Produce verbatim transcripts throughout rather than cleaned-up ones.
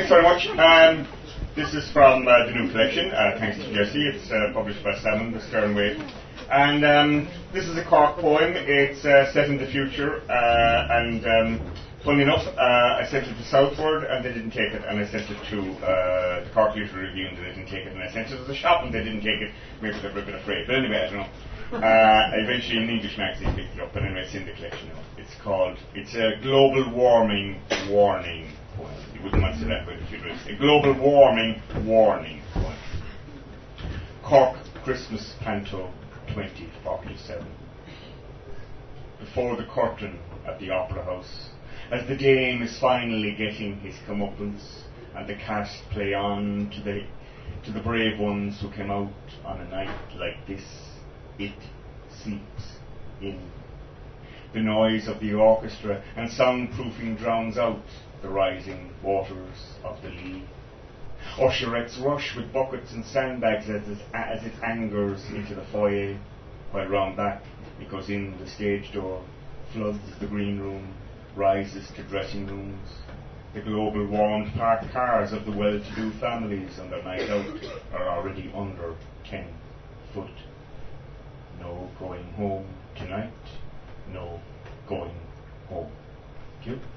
thanks very much. Um, this is from uh, the new collection, uh, thanks to Jesse. It's uh, published by Salmon, The Stern Wave. And um, this is a Cork poem. It's uh, set in the future, uh, and um, funny enough, uh, I sent it to Southward and they didn't take it, and I sent it to uh, the Cork Literary Review and they didn't take it, and I sent it to the shop and they didn't take it. Maybe they were a bit afraid, but anyway, I don't know. Uh, eventually an English magazine picked it up, but anyway, it's in the collection now. It's called, it's a global warming warning poem. You wouldn't want to say that way if you do it. A global warming warning poem. Cork Christmas Canto twenty forty-seven. Before the curtain at the Opera House, as the Dame is finally getting his comeuppance, and the cast play on to the to the brave ones who came out on a night like this, it seeps in. The noise of the orchestra and soundproofing drowns out the rising waters of the Lee. Usherettes rush with buckets and sandbags as it, as it angers into the foyer, while round back it goes in the stage door, floods the green room, rises to dressing rooms. The global warmed parked cars of the well-to-do families on their night out are already under ten foot. No going home tonight, no going home. Thank you.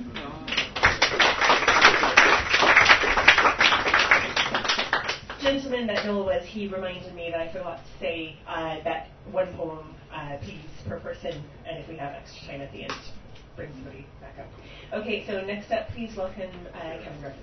Gentleman that Noel was, he reminded me that I forgot to say uh, that one poem, uh, please, per person, and if we have extra time at the end, bring somebody back up. Okay, so next up, please welcome uh, Kevin Griffin.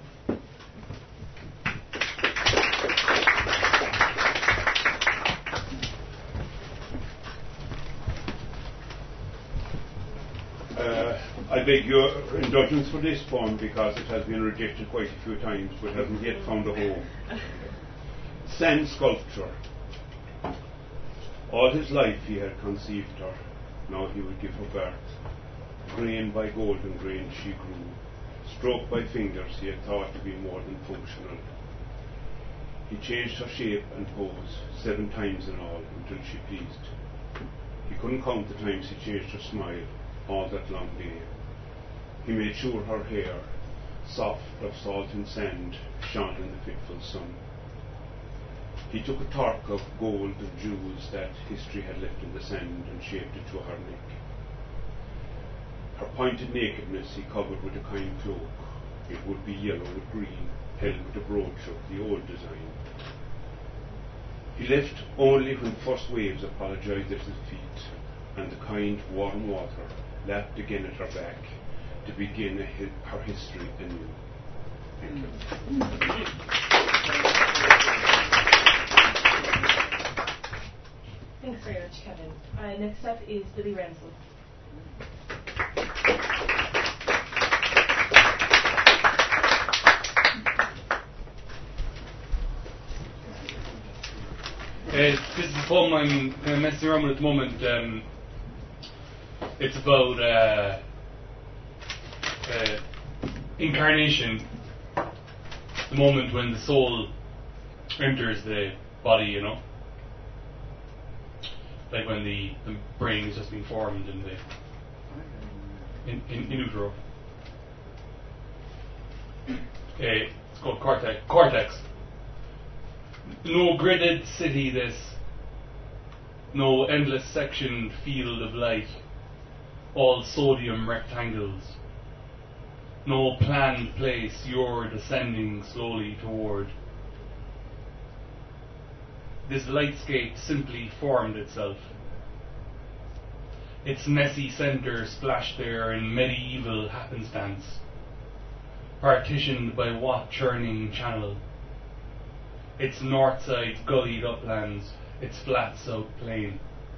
Uh, I beg your indulgence for this poem because it has been rejected quite a few times but hasn't yet found a home. Sand sculpture. All his life he had conceived her, now he would give her birth. Grain by golden grain she grew, stroked by fingers he had thought to be more than functional. He changed her shape and pose seven times in all until she pleased. He couldn't count the times he changed her smile all that long day. He made sure her hair, soft of salt and sand, shone in the fitful sun. He took a torque of gold and jewels that history had left in the sand and shaped it to her neck. Her pointed nakedness he covered with a kind cloak. It would be yellow with green, held with a brooch of the old design. He left only when first waves apologized at his feet, and the kind warm water lapped again at her back to begin a hi- her history anew. Thank you. Thanks very much, Kevin. Uh, next up is Billy Ramsey. Uh, this is a poem I'm kind of messing around with at the moment. Um, it's about uh, uh, incarnation, the moment when the soul enters the body, you know. Like when the, the brain is just being formed in the in, in, in utero. Uh, it's called cortex. Cortex. No gridded city this, no endless sectioned field of light, all sodium rectangles. No planned place you're descending slowly toward. This lightscape simply formed itself. Its messy centre splashed there in medieval happenstance, partitioned by what churning channel? Its north side gullied uplands, its flat south plain.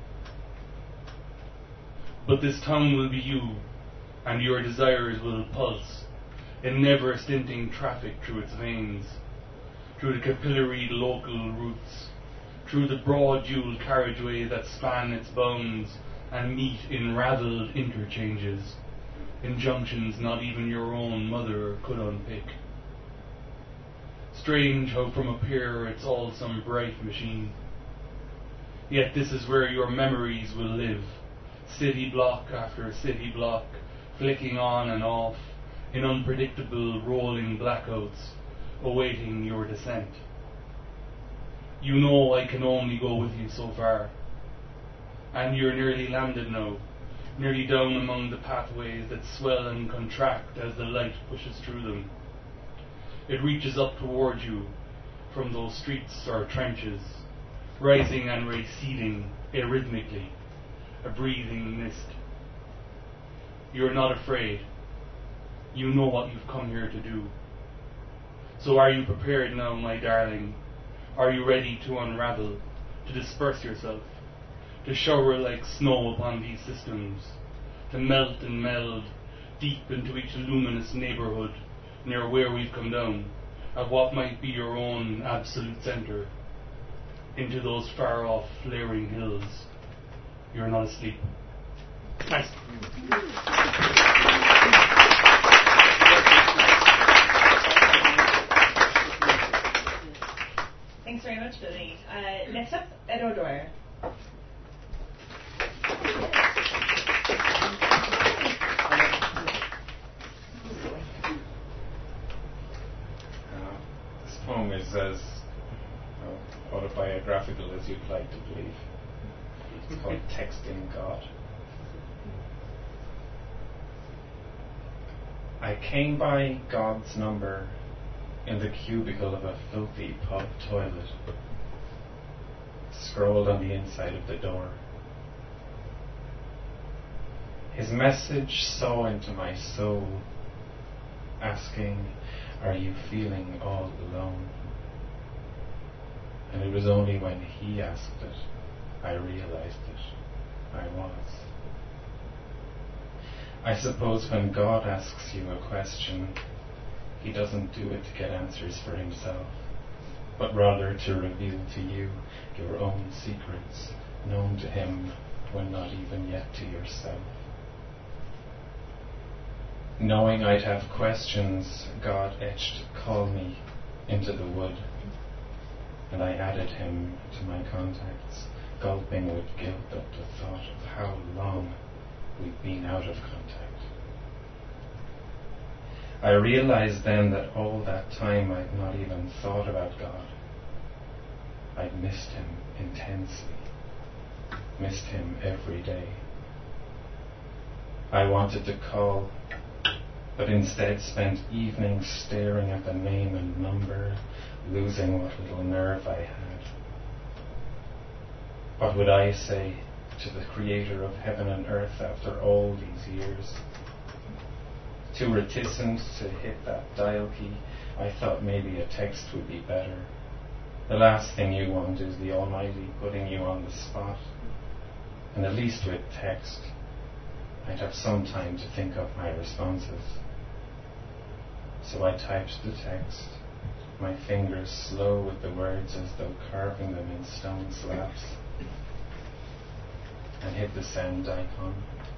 But this town will be you, and your desires will pulse in never stinting traffic through its veins, through the capillary local routes, through the broad dual carriageways that span its bounds and meet in raveled interchanges, in junctions not even your own mother could unpick. Strange how from up here it's all some bright machine. Yet this is where your memories will live, city block after city block, flicking on and off, in unpredictable rolling blackouts, awaiting your descent. You know I can only go with you so far, and you're nearly landed now, nearly down among the pathways that swell and contract as the light pushes through them. It reaches up towards you from those streets or trenches, rising and receding arrhythmically, a breathing mist. You're not afraid. You know what you've come here to do. So are you prepared now, my darling? Are you ready to unravel, to disperse yourself, to shower like snow upon these systems, to melt and meld deep into each luminous neighbourhood near where we've come down, at what might be your own absolute centre, into those far-off flaring hills? You're not asleep. Nice. Thanks very much, Billy. Uh, next up, Ed O'Dwyer. This poem is as uh, autobiographical as you'd like to believe. It's called Texting God. I came by God's number in the cubicle of a filthy pub toilet, scrolled on the inside of the door. His message saw into my soul, asking, "Are you feeling all alone?" And it was only when he asked it, I realized it. I was. I suppose when God asks you a question, he doesn't do it to get answers for himself, but rather to reveal to you your own secrets, known to him when not even yet to yourself. Knowing I'd have questions, God etched "call me" into the wood, and I added him to my contacts, gulping with guilt at the thought of how long we'd been out of contact. I realized then that all that time I'd not even thought about God. I'd missed him intensely, missed him every day. I wanted to call, but instead spent evenings staring at the name and number, losing what little nerve I had. What would I say to the creator of heaven and earth after all these years? Too reticent to hit that dial key, I thought maybe a text would be better. The last thing you want is the Almighty putting you on the spot. And at least with text, I'd have some time to think up my responses. So I typed the text, my fingers slow with the words as though carving them in stone slabs, and hit the send icon.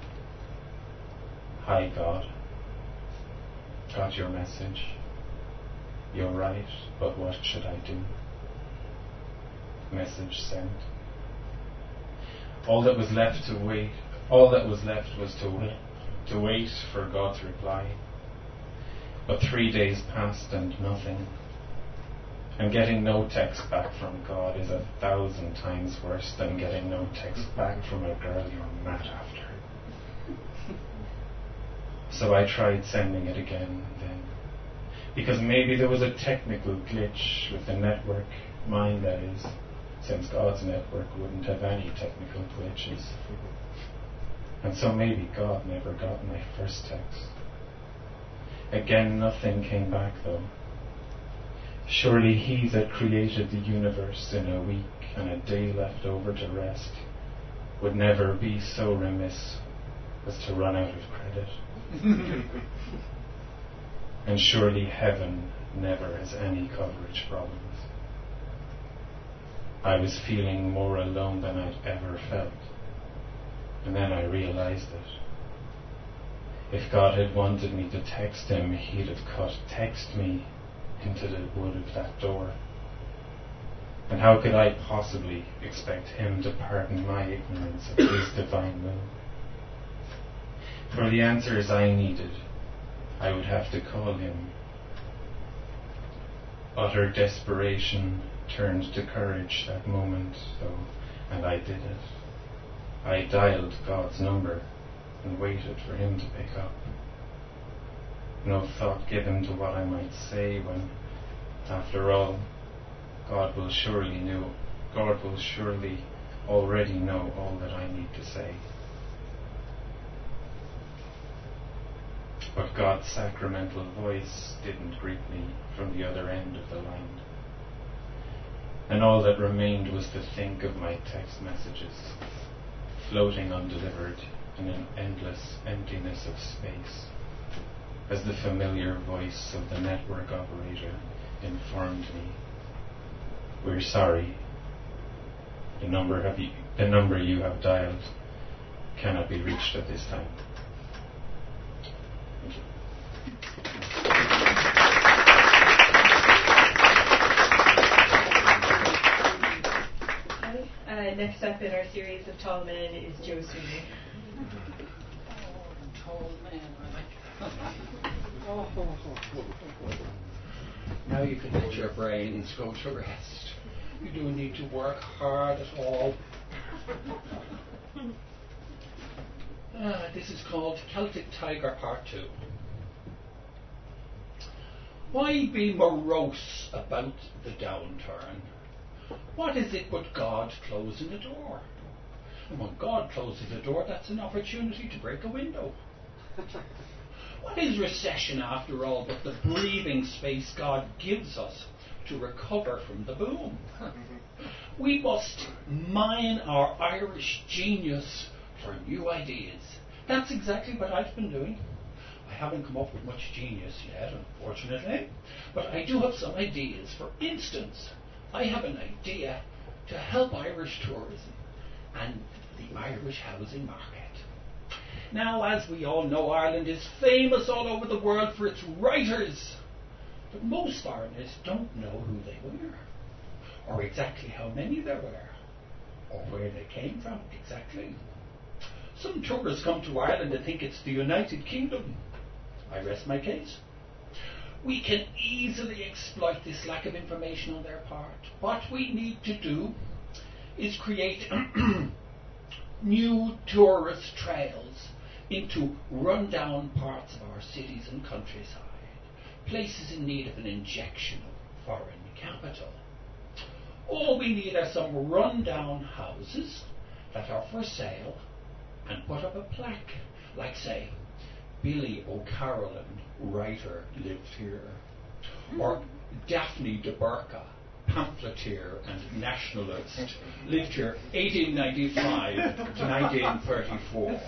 Hi God. Got your message. You're right, but what should I do? Message sent. All that was left to wait, all that was left was to wait, to wait for God's reply. But three days passed and nothing. And getting no text back from God is a thousand times worse than getting no text back from a girl you're mad after. So I tried sending it again then, because maybe there was a technical glitch with the network, mine that is, since God's network wouldn't have any technical glitches. And so maybe God never got my first text. Again, nothing came back though. Surely he that created the universe in a week and a day left over to rest would never be so remiss as to run out of credit. And surely heaven never has any coverage problems. I was feeling more alone than I'd ever felt, and then I realized it. If God had wanted me to text him, he'd have cut text me into the wood of that door. And how could I possibly expect him to pardon my ignorance of his divine will? For the answers I needed, I would have to call him. Utter desperation turned to courage that moment, though, and I did it. I dialed God's number and waited for him to pick up. No thought given to what I might say when, after all, God will surely know, God will surely already know all that I need to say. But God's sacramental voice didn't greet me from the other end of the line. And all that remained was to think of my text messages, floating undelivered in an endless emptiness of space, as the familiar voice of the network operator informed me, "We're sorry. The number, have you, the number you have dialed cannot be reached at this time." Thank you. Uh, next up in our series of tall men is Joe Sweeney. Oh, tall man. Now you can let your brains go to rest. You don't need to work hard at all. Uh, this is called Celtic Tiger Part two. Why be morose about the downturn? What is it but God closing the door? And when God closes a door, that's an opportunity to break a window. What is recession, after all, but the breathing space God gives us to recover from the boom? We must mine our Irish genius for new ideas. That's exactly what I've been doing. I haven't come up with much genius yet, unfortunately, but I do have some ideas. For instance, I have an idea to help Irish tourism and the Irish housing market. Now, as we all know, Ireland is famous all over the world for its writers, but most foreigners don't know who they were, or exactly how many there were, or where they came from exactly. Some tourists come to Ireland and think it's the United Kingdom. I rest my case. We can easily exploit this lack of information on their part. What we need to do is create new tourist trails into rundown parts of our cities and countryside, places in need of an injection of foreign capital. All we need are some rundown houses that are for sale, and put up a plaque, like, say, Billy O'Carolan, writer, lived here, or Daphne de Burca, pamphleteer and nationalist, lived here eighteen ninety-five to nineteen thirty-four.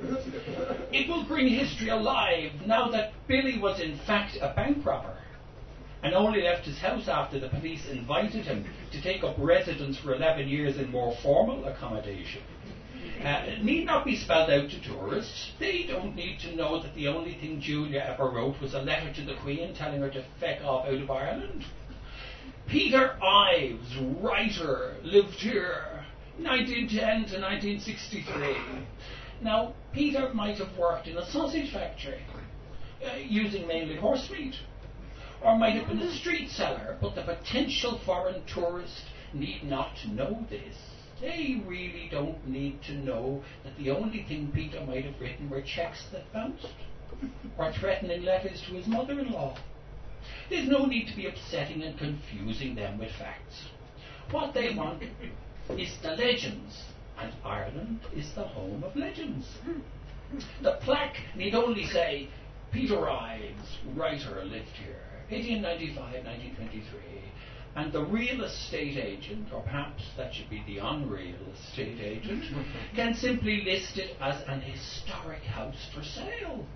It will bring history alive now that Billy was in fact a bank robber and only left his house after the police invited him to take up residence for eleven years in more formal accommodation. Uh, it need not be spelled out to tourists. They don't need to know that the only thing Julia ever wrote was a letter to the Queen telling her to feck off out of Ireland. Peter Ives, writer, lived here nineteen ten to nineteen sixty-three. Now, Peter might have worked in a sausage factory, uh, using mainly horse meat, or might have been a street seller, but the potential foreign tourist need not know this. They really don't need to know that the only thing Peter might have written were cheques that bounced, or threatening letters to his mother-in-law. There's no need to be upsetting and confusing them with facts. What they want is the legends, and Ireland is the home of legends. The plaque need only say, Peter Ives, writer, lived here, eighteen ninety-five to nineteen twenty-three. And the real estate agent, or perhaps that should be the unreal estate agent, can simply list it as an historic house for sale.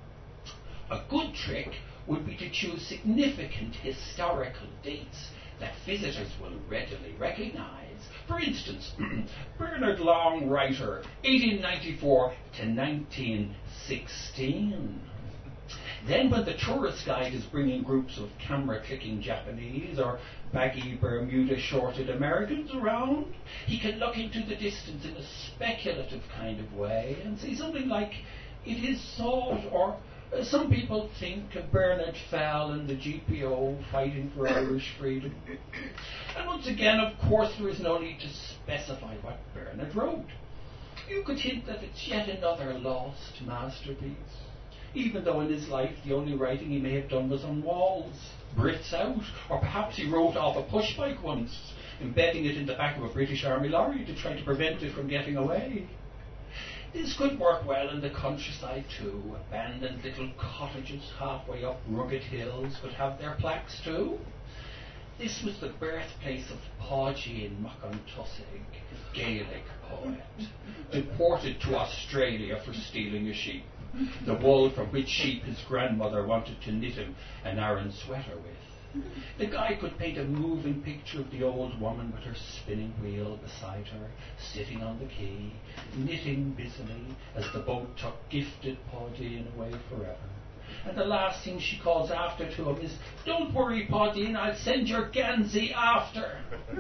A good trick would be to choose significant historical dates that visitors will readily recognize. For instance, Bernard Long, writer, eighteen ninety-four to nineteen sixteen. Then when the tourist guide is bringing groups of camera-clicking Japanese or baggy Bermuda-shorted Americans around, he can look into the distance in a speculative kind of way and say something like, it is thought, or Uh, some people think Bernard fell in the G P O fighting for Irish freedom. And once again, of course, there is no need to specify what Bernard wrote. You could hint that it's yet another lost masterpiece, even though in his life the only writing he may have done was on walls, Brits out, or perhaps he wrote off a push bike once, embedding it in the back of a British Army lorry to try to prevent it from getting away. This could work well in the countryside too. Abandoned little cottages halfway up rugged hills could have their plaques too. This was the birthplace of Páidín Mac An Tosaigh, Gaelic poet, deported to Australia for stealing a sheep, the wool from which sheep his grandmother wanted to knit him an Aran sweater with. The guy could paint a moving picture of the old woman with her spinning wheel beside her, sitting on the quay, knitting busily as the boat took gifted Páidín away forever. And the last thing she calls after to him is, "Don't worry, Páidín, I'll send your Gansey after."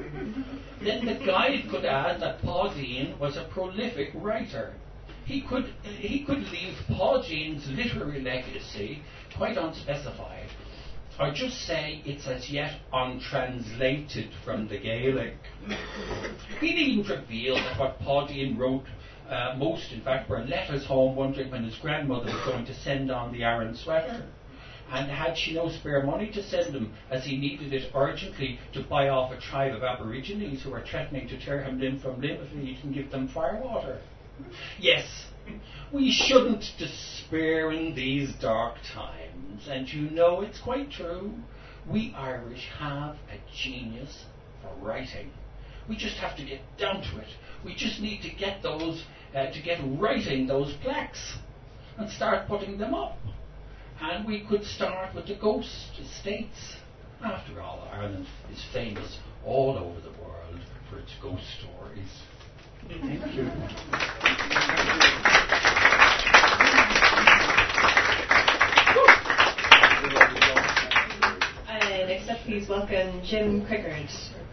Then the guide could add that Páidín was a prolific writer. He could he could leave Páidín's literary legacy quite unspecified, or just say it's as yet untranslated from the Gaelic. He needn't reveal that what Páidín wrote Uh, most, in fact, were letters home wondering when his grandmother was going to send on the Aran sweater. And had she no spare money to send him, as he needed it urgently to buy off a tribe of Aborigines who were threatening to tear him limb from limb if he didn't give them firewater. Yes, we shouldn't despair in these dark times, and you know it's quite true. We Irish have a genius for writing. We just have to get down to it. We just need to get those, uh, to get writing those plaques and start putting them up. And we could start with the ghost estates. After all, Ireland is famous all over the world for its ghost stories. Thank you. Uh, next up, please welcome Jim Crickard.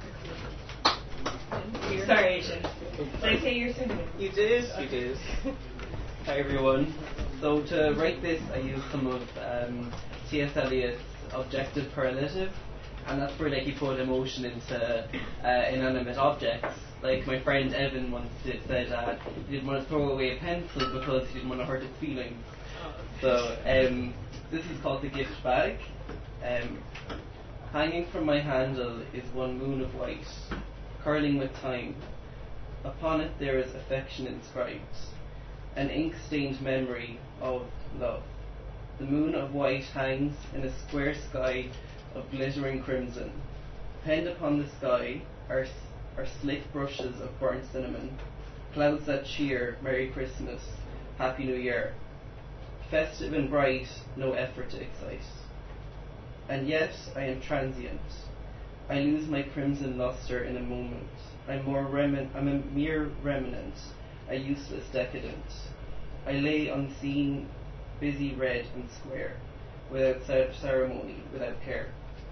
Sorry, Jim. Did I say your surname? You did, Okay. you did. Hi everyone. So to write this, I used some of um, T S Eliot's objective correlative, and that's where like you put emotion into uh, inanimate objects. Like my friend Evan once did, said uh, he didn't want to throw away a pencil because he didn't want to hurt its feelings. So um, this is called the gift bag. Um, hanging from my handle is one moon of white, curling with time. Upon it there is affection inscribed, an ink-stained memory of love. The moon of white hangs in a square sky of glittering crimson. Penned upon the sky are, are slick brushes of burnt cinnamon, clouds that cheer, Merry Christmas, Happy New Year. Festive and bright, no effort to excite. And yet I am transient. I lose my crimson lustre in a moment. I'm more remin- I'm a mere remnant, a useless decadent. I lay unseen, busy, red and square, without cer- ceremony, without care.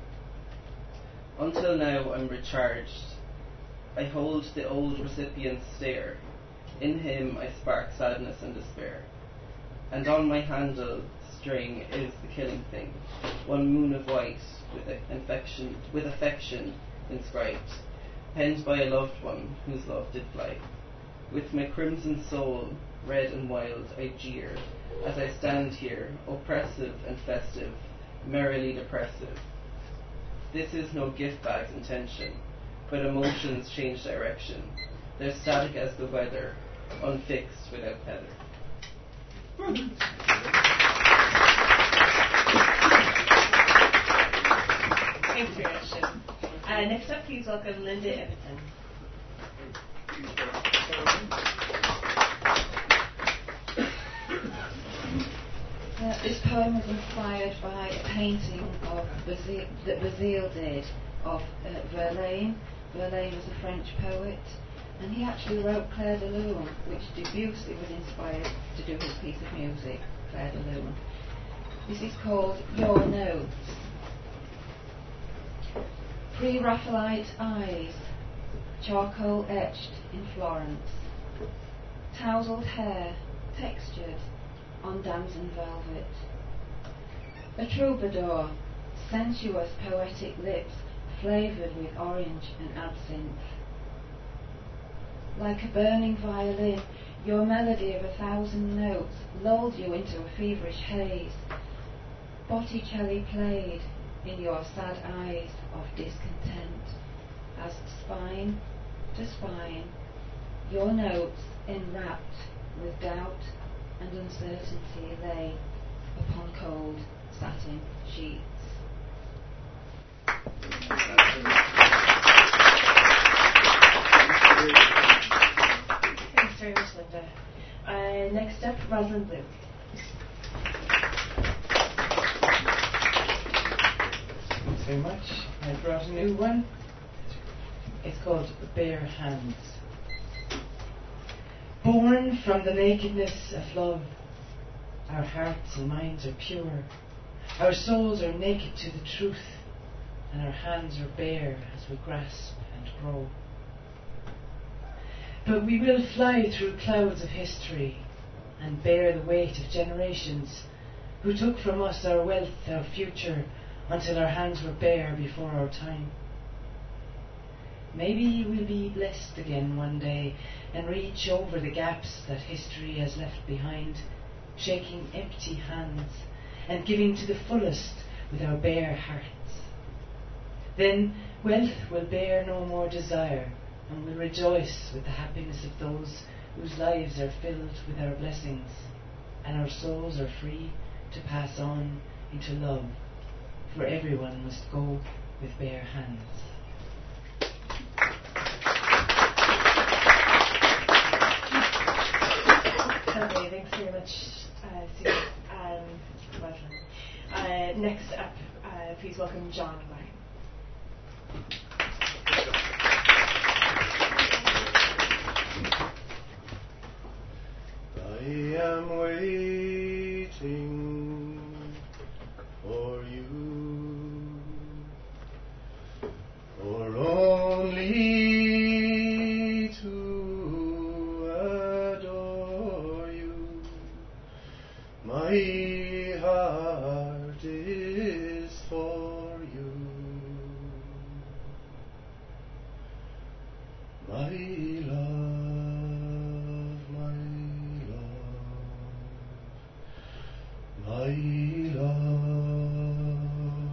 Until now I'm recharged. I hold the old recipient's stare. In him I spark sadness and despair. And on my handle string is the killing thing, one moon of white with a- affection, with affection inscribed, penned by a loved one whose love did fly. With my crimson soul, red and wild, I jeer as I stand here, oppressive and festive, merrily depressive. This is no gift bag's intention, but emotions change direction. They're static as the weather, unfixed without feather. Thanks very much, Jim. Uh, next up, please welcome Linda Everton. Uh, this poem was inspired by a painting of Bazille, that Bazille did of uh, Verlaine. Verlaine was a French poet, and he actually wrote Clair de Lune, which Debussy was inspired to do his piece of music, Clair de Lune. This is called Your Notes. Pre-Raphaelite eyes, charcoal etched in Florence, tousled hair textured on damson velvet, A troubadour, sensuous poetic lips flavoured with orange and absinthe. Like a burning violin, your melody of a thousand notes lulled you into a feverish haze. Botticelli played in your sad eyes of discontent, as spine to spine, your notes enwrapped with doubt and uncertainty lay upon cold satin sheets. Thanks very much, Linda. Uh, next up, Rosalind Bloom. Thanks very much. I brought a new one. It's called Bare Hands. Born from the nakedness of love, our hearts and minds are pure. Our souls are naked to the truth, and our hands are bare as we grasp and grow. But we will fly through clouds of history and bear the weight of generations who took from us our wealth, our future, until our hands were bare before our time. Maybe we'll be blessed again one day and reach over the gaps that history has left behind, shaking empty hands and giving to the fullest with our bare hearts. Then wealth will bear no more desire, and we'll rejoice with the happiness of those whose lives are filled with our blessings, and our souls are free to pass on into love, for everyone must go with bare hands. Okay, thanks very much, uh, Susan. Um, Rosalind. Uh, next up, uh, please welcome John Ryan. I am waiting for you, for only to adore you. My heart is for you. My love, my my love,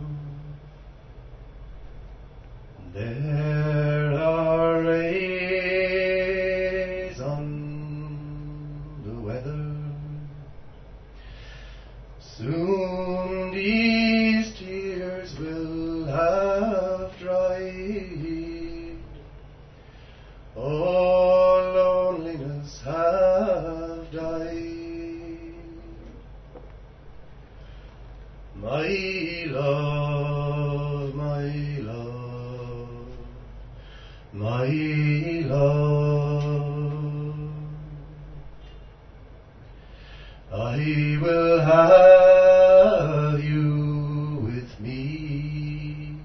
there are rays on the weather. Soon these tears will have dried. All loneliness have died. My love, my love, my love, I will have you with me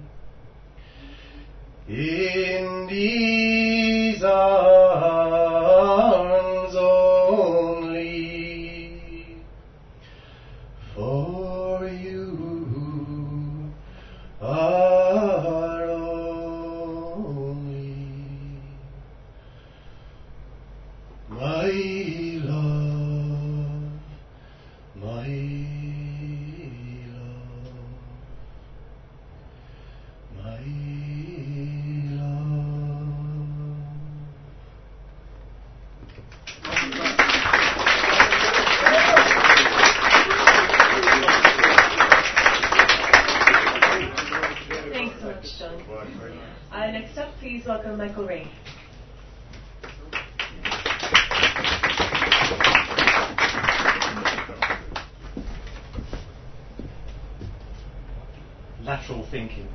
in these arms only. For you are only my love, my love, my Thanks so much, John. Uh, next up, please welcome Michael Ray. Lateral thinking.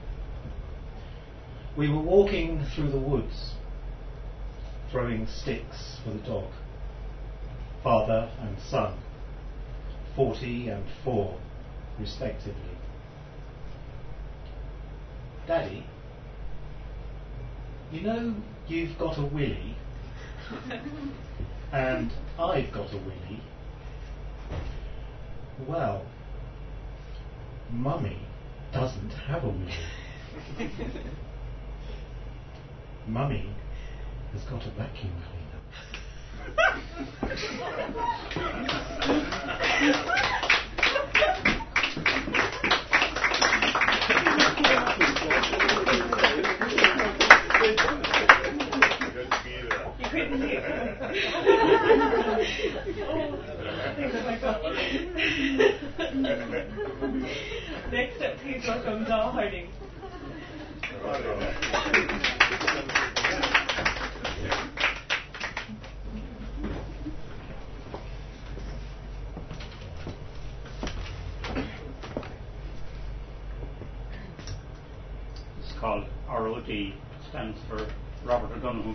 We were walking through the woods, throwing sticks for the dog. Father and son, forty and four, respectively. Daddy, you know you've got a willy, and I've got a willy. Well, Mummy doesn't have a willy. Mummy has got a vacuum You couldn't see it. Next up, please welcome Doll Harding. It's called R O D, stands for Robert O'Donoghue.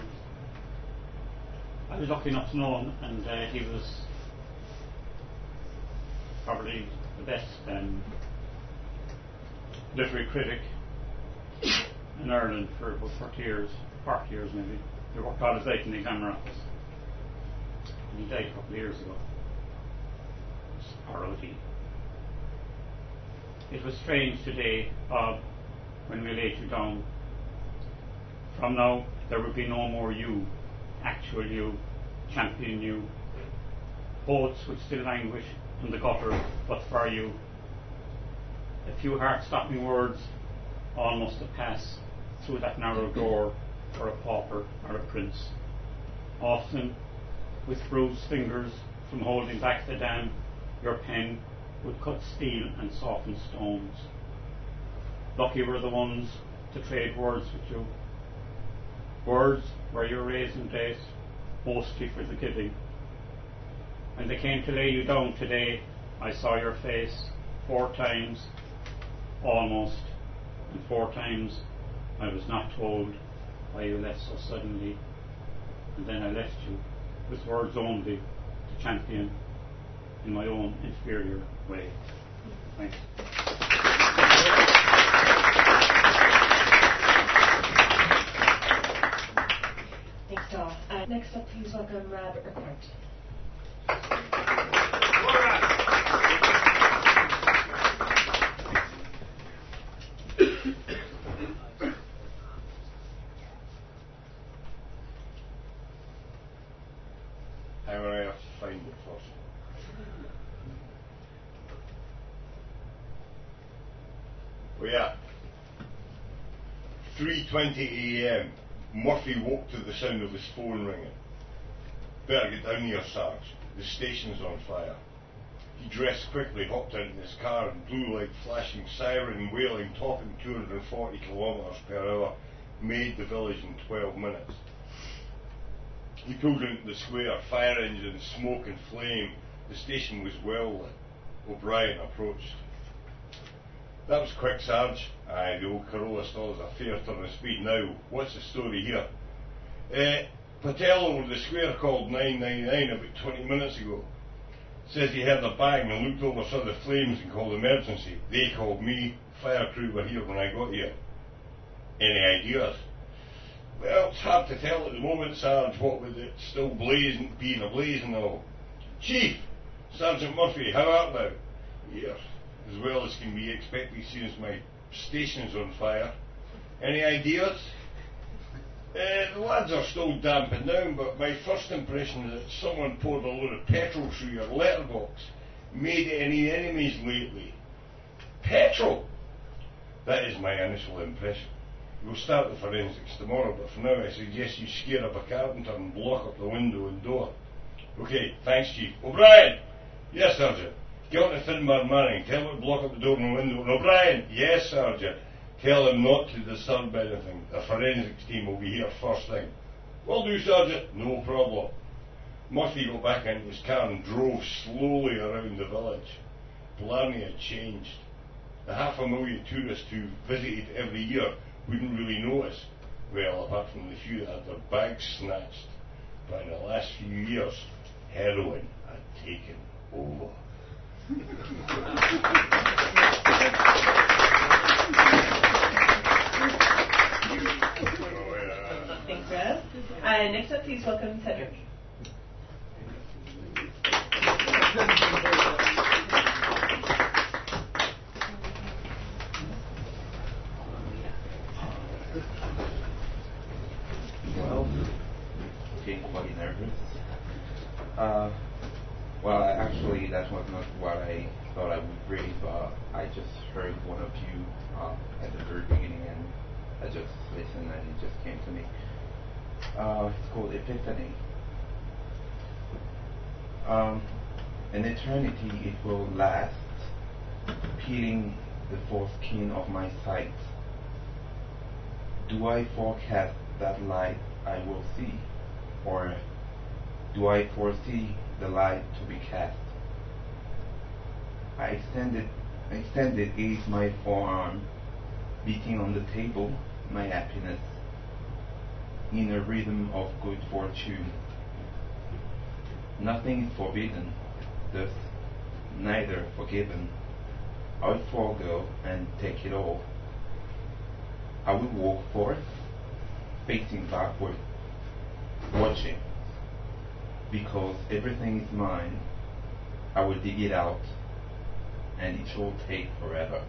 I was lucky enough to know him, and uh, he was probably the best um, literary critic in Ireland for about forty years, forty years maybe. He worked all his life in the Examiner office, and he died a couple of years ago. It's R O D. It was strange today, Bob, when we laid you down. From now, there will be no more you, actual you, champion you. Boats would still languish in the gutter, but for you. A few heart-stopping words, almost to pass through that narrow door for a pauper or a prince. Often, with bruised fingers from holding back the dam, your pen would cut steel and soften stones. Lucky were the ones to trade words with you. Words were your raising place, mostly for the giving. When they came to lay you down today, I saw your face four times, almost, and four times I was not told why you left so suddenly. And then I left you, with words only, to champion in my own inferior way. Thanks. Thanks, Doll. Uh, next up, please welcome Rob Urquhart. How would I have to find it first? Oh yeah. three twenty a m Murphy woke to the sound of his phone ringing. Better get down here, Sarge. The station's on fire. He dressed quickly, hopped into his car, and blue light flashing, siren wailing, topping two hundred forty kilometres per hour, made the village in twelve minutes. He pulled into the square, fire engine, smoke and flame. The station was well lit. O'Brien approached. That was quick, Sarge. Aye, the old Corolla still has a fair turn of speed now. What's the story here? Uh, Patel over the square called nine nine nine about twenty minutes ago. Says he heard a bang and looked over, saw the flames and called emergency. They called me. Fire crew were here when I got here. Any ideas? Well, it's hard to tell at the moment, Sarge, what with it still blazing, being ablaze and all. Chief! Sergeant Murphy, how art thou? Here, as well as can be expected, seeing as my station's on fire. Any ideas? Uh, the lads are still damping down, but my first impression is that someone poured a load of petrol through your letterbox. Made any enemies lately? Petrol! That is my initial impression. We'll start the forensics tomorrow, but for now I suggest you scare up a carpenter and block up the window and door. Okay, thanks, Chief. O'Brien! Yes, Sergeant. Get on to Finbar Manning. Tell him to block up the door and the window. And O'Brien! Yes, Sergeant. Tell him not to disturb anything. The forensics team will be here first thing. Will do, Sergeant. No problem. Murphy got back into his car and drove slowly around the village. Blarney had changed. The half a million tourists who visited every year wouldn't really notice. Well, apart from the few that had their bags snatched. But in the last few years, heroin had taken over. Thanks, Rev. Uh, next up, please welcome Cedric. Well, actually, that was not what I thought I would read, but I just heard one of you uh, at the very beginning, and I just listened, and it just came to me. Uh, it's called Epiphany. Um, an eternity it will last, peeling the foreskin of my sight. Do I forecast that light I will see, or do I foresee the light to be cast? I extended, extended is my forearm, beating on the table my happiness, in a rhythm of good fortune. Nothing is forbidden, thus neither forgiven. I will forego and take it all. I will walk forth, facing backward, watching, because everything is mine. I will dig it out, and it shall take forever.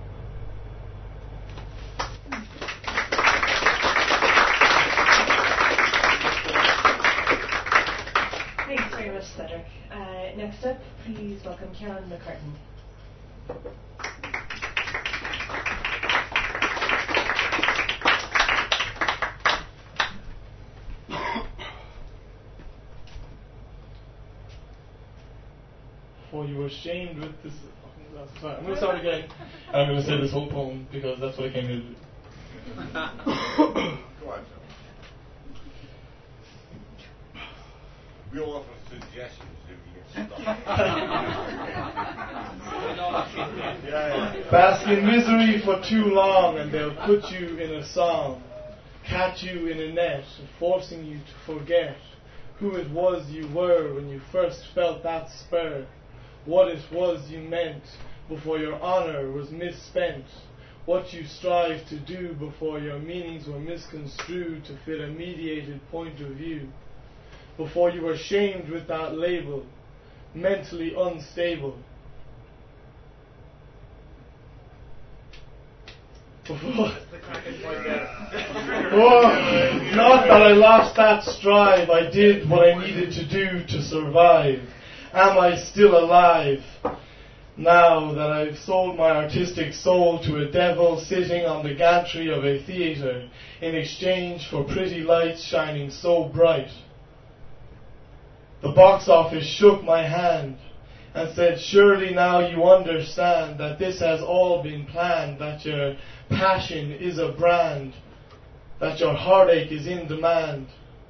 Thanks very much, Cedric. Uh, next up, please welcome Ciaran McCartan. For you were shamed with this. Oh, sorry, I'm going to start again. I'm going to say this whole poem because that's what I came to do. Go on, we'll offer suggestions if you get stuck. yeah, yeah. Bask in misery for too long, and they'll put you in a song, catch you in a net, forcing you to forget who it was you were when you first felt that spur, what it was you meant before your honor was misspent, what you strived to do before your meanings were misconstrued to fit a mediated point of view, before you were shamed with that label, mentally unstable. Before oh, not that I lost that strive, I did what I needed to do to survive. Am I still alive? Now that I've sold my artistic soul to a devil sitting on the gantry of a theatre in exchange for pretty lights shining so bright. The box office shook my hand and said, surely now you understand that this has all been planned, that your passion is a brand, that your heartache is in demand,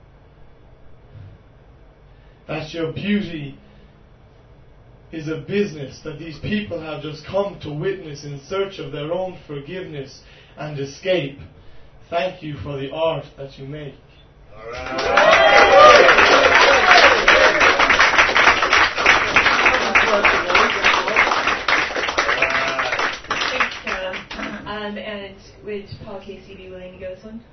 that your beauty is a business that these people have just come to witness in search of their own forgiveness and escape. Thank you for the art that you make. All right. Thanks, Ciaran. Um, and would Paul Casey be willing to go this one?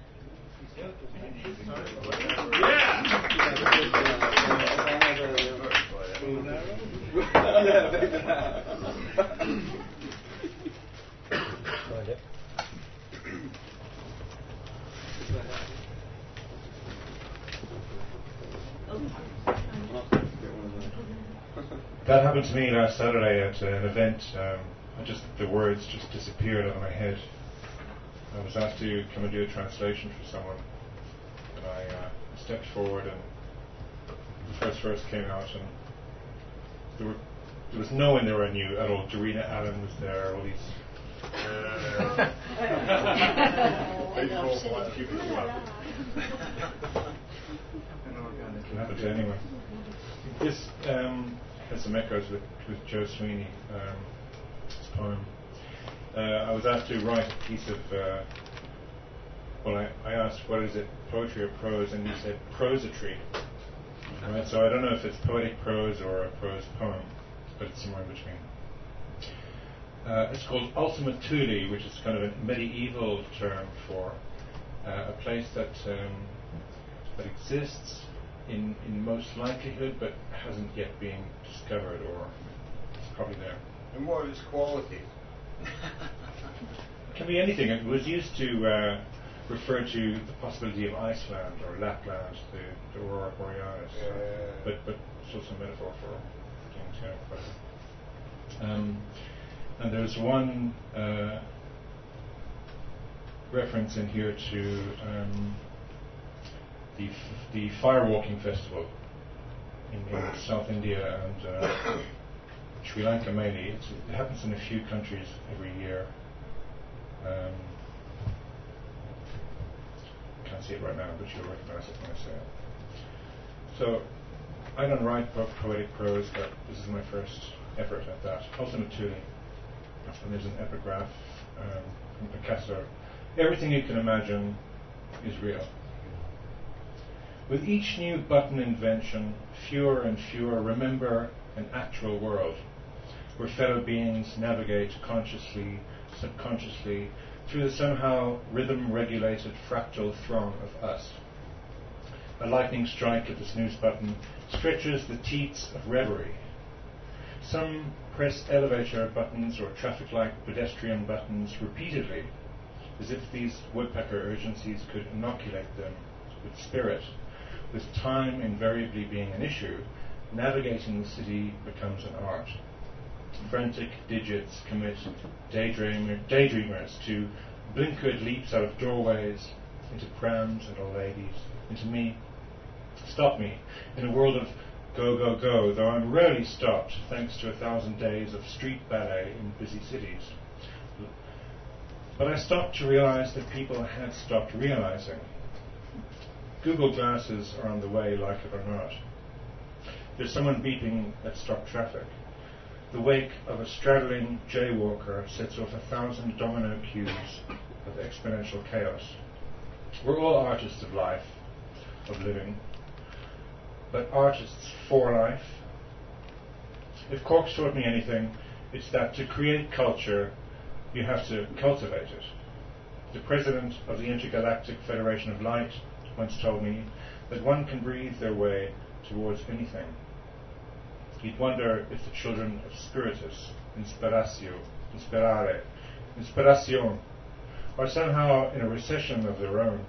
That happened to me last Saturday at uh, an event. Um, I just the words just disappeared out of my head. I was asked to come and do a translation for someone, and I uh, stepped forward, and the first verse came out, and there, were, there was no one there I knew at all. Dorina Allen was there. All these. Uh, it can happen to anyone. This um, has some echoes with, with Joe Sweeney. Um, this poem. Uh, I was asked to write a piece of. Uh, well, I, I asked, what is it, poetry or prose? And he said prosatry. Right, so I don't know if it's poetic prose or a prose poem, but it's somewhere in between. Uh, it's called Ultima Thule, which is kind of a medieval term for uh, a place that um, that exists in in most likelihood, but hasn't yet been discovered, or it's probably there. And what are its qualities? It can be anything. It was used to uh, refer to the possibility of Iceland or Lapland, the, the Aurora Borealis. Yeah. But but it's also a metaphor for things, yeah. But, um, and there's one uh, reference in here to um, the f- the firewalking festival in, in South India and uh, Sri Lanka mainly. It's, it happens in a few countries every year. Um, can't see it right now, but you'll recognize it when I say it. So, I don't write po- poetic prose, but this is my first effort at that. Ultima Thule. And there's an epigraph um, from Picasso. Everything you can imagine is real. With each new button invention, fewer and fewer remember an actual world where fellow beings navigate consciously, subconsciously, through the somehow rhythm-regulated fractal throng of us. A lightning strike of the snooze button stretches the teats of reverie. Some press elevator buttons or traffic light pedestrian buttons repeatedly, as if these woodpecker urgencies could inoculate them with spirit. With time invariably being an issue, navigating the city becomes an art. Frantic digits commit daydreamer, daydreamers to blinkered leaps out of doorways, into prams and old ladies, into me. Stop me in a world of go, go, go, though I'm rarely stopped thanks to a thousand days of street ballet in busy cities. But I stopped to realize that people had stopped realizing. Google glasses are on the way, like it or not. There's someone beeping at stop traffic. The wake of a straddling jaywalker sets off a thousand domino cues of exponential chaos. We're all artists of life, of living, but artists for life. If Cork's taught me anything, it's that to create culture, you have to cultivate it. The president of the Intergalactic Federation of Light once told me that one can breathe their way towards anything. He'd wonder if the children of Spiritus, Inspiratio, Inspirare, Inspiration, are somehow in a recession of their own.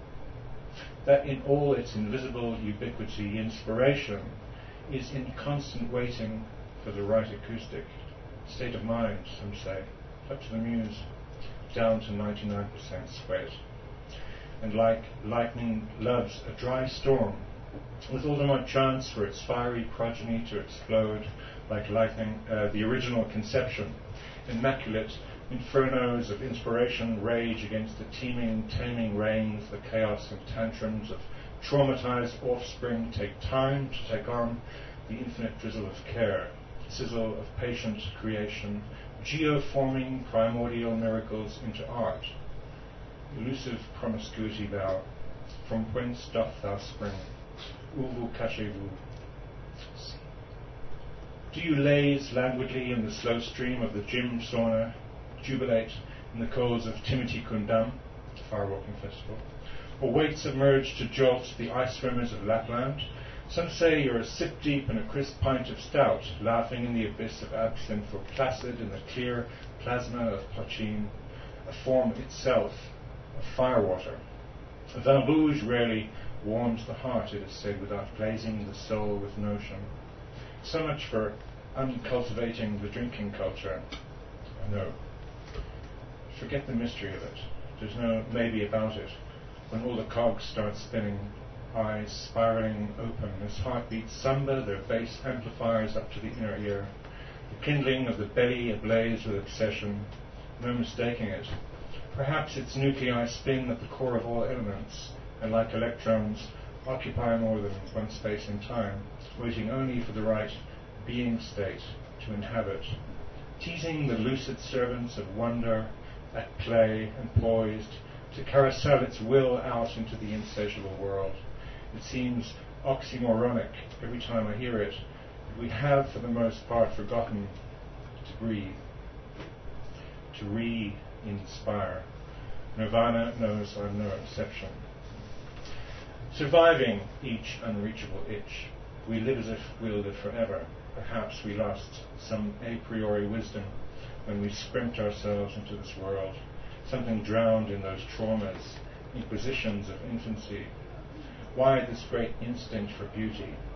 That in all its invisible ubiquity, inspiration is in constant waiting for the right acoustic. State of mind, some say, up to the muse, down to ninety-nine percent sweat. And like lightning loves a dry storm, with all the more chance for its fiery progeny to explode like lightning, uh, the original conception. Immaculate infernos of inspiration rage against the teeming, taming rains, the chaos and tantrums of traumatized offspring take time to take on the infinite drizzle of care, sizzle of patient creation, geoforming primordial miracles into art. Elusive promiscuity thou, from whence doth thou spring? Où vous cachez-vous? Do you laze languidly in the slow stream of the gym sauna, jubilate in the coals of Timothy Kundam, firewalking festival, or wait submerged to jolt the ice swimmers of Lapland? Some say you're a sip deep in a crisp pint of stout, laughing in the abyss of absinthe, or placid in the clear plasma of pochine, a form itself of firewater. Vin rouge rarely warms the heart, it is said, without glazing the soul with notion. So much for uncultivating the drinking culture. I know. Forget the mystery of it. There's no maybe about it. When all the cogs start spinning, eyes spiraling open as heartbeats sumber their bass amplifiers up to the inner ear, the kindling of the belly ablaze with obsession, no mistaking it. Perhaps its nuclei spin at the core of all elements, and like electrons, occupy more than one space in time, waiting only for the right being state to inhabit, teasing the lucid servants of wonder at play and poised to carousel its will out into the insatiable world. It seems oxymoronic every time I hear it, but we have for the most part forgotten to breathe, to re-inspire. Nirvana knows I'm no exception. Surviving each unreachable itch, we live as if we'll live forever. Perhaps we lost some a priori wisdom when we scrimped ourselves into this world, something drowned in those traumas, inquisitions of infancy. Why this great instinct for beauty?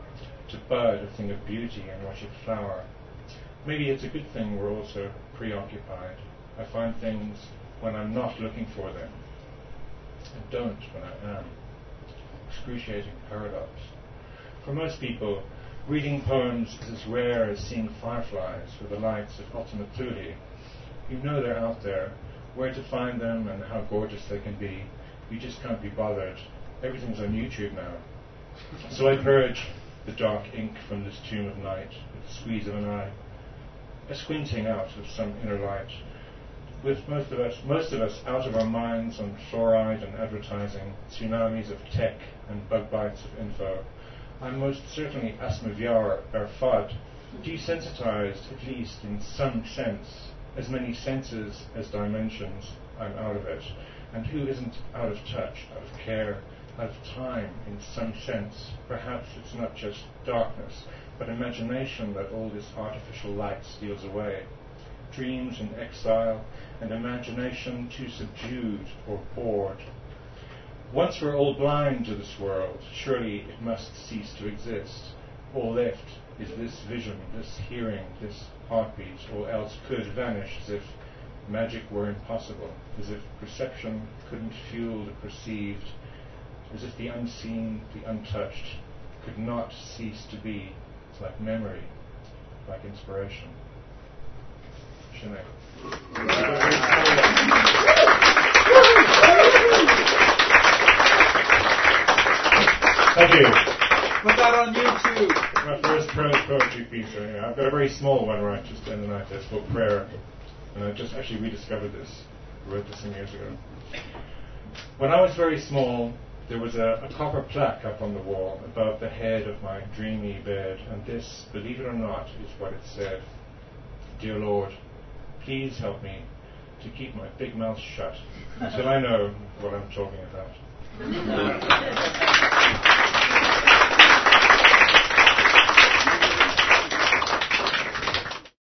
to bud a thing of beauty and watch it flower. Maybe it's a good thing we're also preoccupied. I find things when I'm not looking for them, and don't when I am. Excruciating paradox. For most people, reading poems is as rare as seeing fireflies with the lights of Ultima Thule. You know they're out there, where to find them and how gorgeous they can be. You just can't be bothered. Everything's on YouTube now. So I purge the dark ink from this tomb of night with the squeeze of an eye, a squinting out of some inner light. With most of us, most of us out of our minds on fluoride and advertising, tsunamis of tech and bug bites of info, I'm most certainly asmavyar or fud, desensitized at least in some sense, as many senses as dimensions. I'm out of it, and who isn't out of touch, out of care, out of time in some sense? Perhaps it's not just darkness, but imagination that all this artificial light steals away. Dreams in exile, and imagination too subdued or bored. Once we're all blind to this world, surely it must cease to exist. All left is this vision, this hearing, this heartbeat, or else could vanish as if magic were impossible, as if perception couldn't fuel the perceived, as if the unseen, the untouched, could not cease to be. It's like memory, like inspiration. Sinead. Thank you. Put that on YouTube. My first prose poetry piece. Anyway, I've got a very small one right just in the night. It's called Prayer, and I just actually rediscovered this. I wrote this some years ago. When I was very small, there was a, a copper plaque up on the wall above the head of my dreamy bed, and this, believe it or not, is what it said. Dear Lord, please help me to keep my big mouth shut until I know what I'm talking about.